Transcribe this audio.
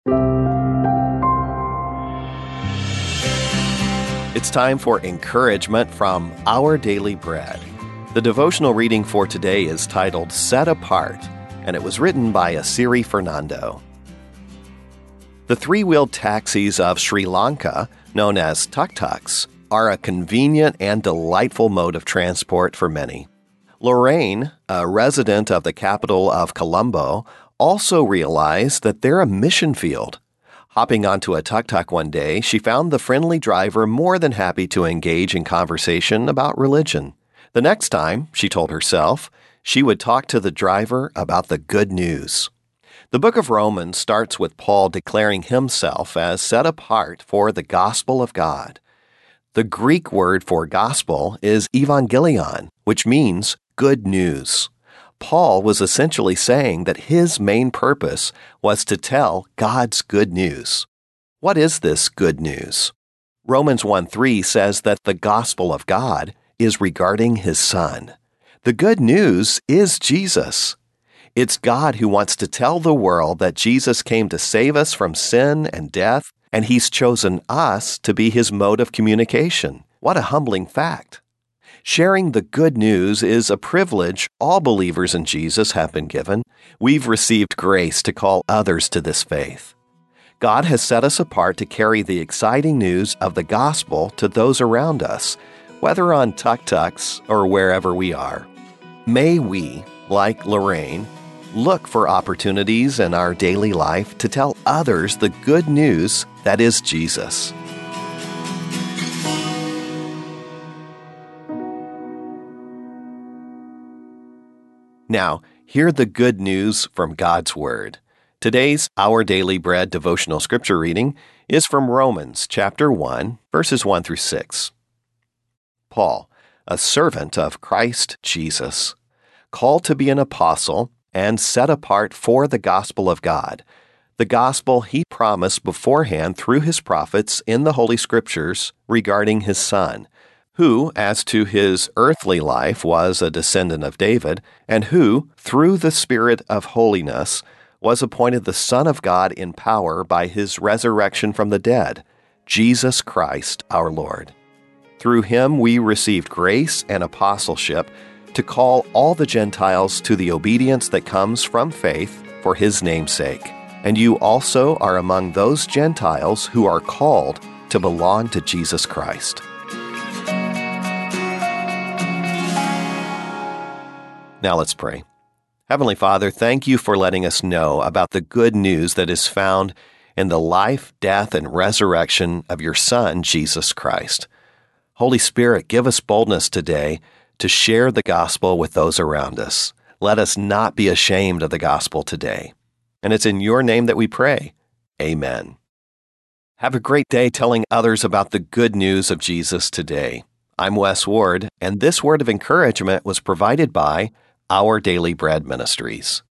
It's time for encouragement from Our Daily Bread. The devotional reading for today is titled Set Apart, and it was written by Asiri Fernando. The three-wheeled taxis of Sri Lanka, known as tuk-tuks, are a convenient and delightful mode of transport for many. Lorraine, a resident of the capital of Colombo, also realized that they're a mission field. Hopping onto a tuk-tuk one day, she found the friendly driver more than happy to engage in conversation about religion. The next time, she told herself, she would talk to the driver about the good news. The book of Romans starts with Paul declaring himself as set apart for the gospel of God. The Greek word for gospel is evangelion, which means good news. Paul was essentially saying that his main purpose was to tell God's good news. What is this good news? Romans 1:3 says that the gospel of God is regarding his Son. The good news is Jesus. It's God who wants to tell the world that Jesus came to save us from sin and death, and he's chosen us to be his mode of communication. What a humbling fact. Sharing the good news is a privilege all believers in Jesus have been given. We've received grace to call others to this faith. God has set us apart to carry the exciting news of the gospel to those around us, whether on tuk-tuks or wherever we are. May we, like Lorraine, look for opportunities in our daily life to tell others the good news that is Jesus. Now, hear the good news from God's Word. Today's Our Daily Bread devotional scripture reading is from Romans chapter 1, verses 1 through 6. Paul, a servant of Christ Jesus, called to be an apostle and set apart for the gospel of God, the gospel he promised beforehand through his prophets in the Holy Scriptures regarding his Son, who, as to his earthly life, was a descendant of David, and who, through the Spirit of holiness, was appointed the Son of God in power by his resurrection from the dead, Jesus Christ our Lord. Through him we received grace and apostleship to call all the Gentiles to the obedience that comes from faith for his name's sake. And you also are among those Gentiles who are called to belong to Jesus Christ. Now let's pray. Heavenly Father, thank you for letting us know about the good news that is found in the life, death, and resurrection of your Son, Jesus Christ. Holy Spirit, give us boldness today to share the gospel with those around us. Let us not be ashamed of the gospel today. And it's in your name that we pray. Amen. Have a great day telling others about the good news of Jesus today. I'm Wes Ward, and this word of encouragement was provided by Our Daily Bread Ministries.